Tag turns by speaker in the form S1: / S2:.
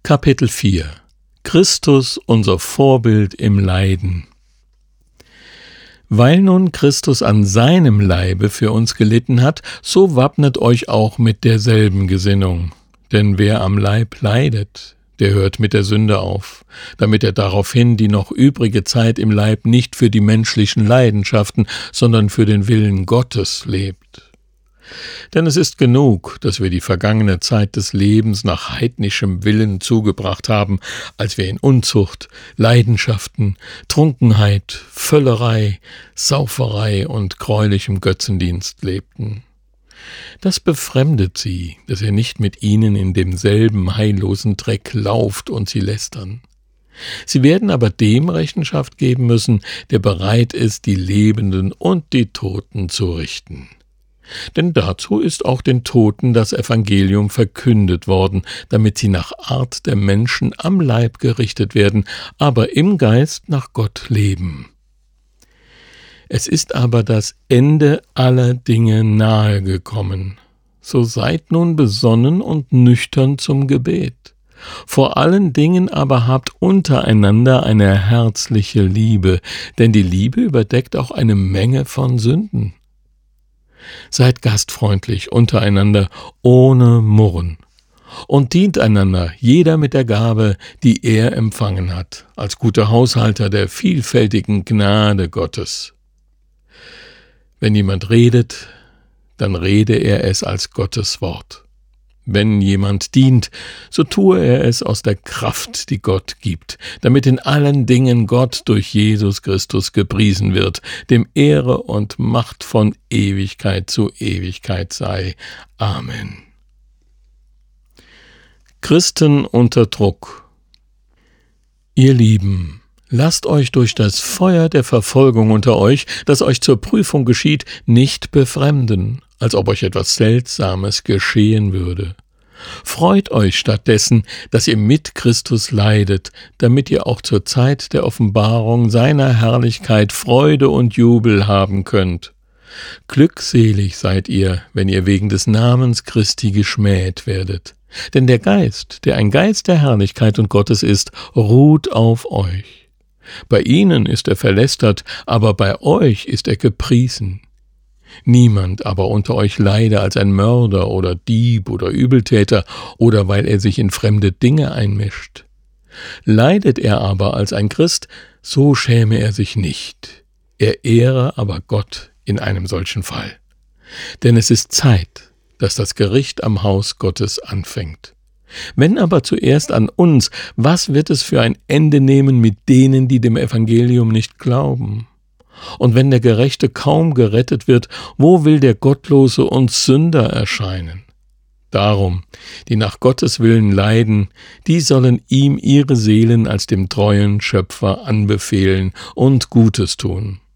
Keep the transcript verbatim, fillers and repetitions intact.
S1: Kapitel vier Christus, unser Vorbild im Leiden. Weil nun Christus an seinem Leibe für uns gelitten hat, so wappnet euch auch mit derselben Gesinnung. Denn wer am Leib leidet, der hört mit der Sünde auf, damit er daraufhin die noch übrige Zeit im Leib nicht für die menschlichen Leidenschaften, sondern für den Willen Gottes lebt. Denn es ist genug, dass wir die vergangene Zeit des Lebens nach heidnischem Willen zugebracht haben, als wir in Unzucht, Leidenschaften, Trunkenheit, Völlerei, Sauferei und greulichem Götzendienst lebten. Das befremdet sie, dass ihr nicht mit ihnen in demselben heillosen Dreck lauft und sie lästern. Sie werden aber dem Rechenschaft geben müssen, der bereit ist, die Lebenden und die Toten zu richten. Denn dazu ist auch den Toten das Evangelium verkündet worden, damit sie nach Art der Menschen am Leib gerichtet werden, aber im Geist nach Gott leben. Es ist aber das Ende aller Dinge nahe gekommen. So seid nun besonnen und nüchtern zum Gebet. Vor allen Dingen aber habt untereinander eine herzliche Liebe, denn die Liebe überdeckt auch eine Menge von Sünden. Seid gastfreundlich untereinander, ohne Murren, und dient einander, jeder mit der Gabe, die er empfangen hat, als guter Haushalter der vielfältigen Gnade Gottes. Wenn jemand redet, dann rede er es als Gottes Wort. Wenn jemand dient, so tue er es aus der Kraft, die Gott gibt, damit in allen Dingen Gott durch Jesus Christus gepriesen wird, dem Ehre und Macht von Ewigkeit zu Ewigkeit sei. Amen. Christen unter Druck. Ihr Lieben, lasst euch durch das Feuer der Verfolgung unter euch, das euch zur Prüfung geschieht, nicht befremden, als ob euch etwas Seltsames geschehen würde. Freut euch stattdessen, dass ihr mit Christus leidet, damit ihr auch zur Zeit der Offenbarung seiner Herrlichkeit Freude und Jubel haben könnt. Glückselig seid ihr, wenn ihr wegen des Namens Christi geschmäht werdet. Denn der Geist, der ein Geist der Herrlichkeit und Gottes ist, ruht auf euch. Bei ihnen ist er verlästert, aber bei euch ist er gepriesen. Niemand aber unter euch leide als ein Mörder oder Dieb oder Übeltäter oder weil er sich in fremde Dinge einmischt. Leidet er aber als ein Christ, so schäme er sich nicht. Er ehre aber Gott in einem solchen Fall. Denn es ist Zeit, dass das Gericht am Haus Gottes anfängt. Wenn aber zuerst an uns, was wird es für ein Ende nehmen mit denen, die dem Evangelium nicht glauben? Und wenn der Gerechte kaum gerettet wird, wo will der Gottlose und Sünder erscheinen? Darum, die nach Gottes Willen leiden, die sollen ihm ihre Seelen als dem treuen Schöpfer anbefehlen und Gutes tun.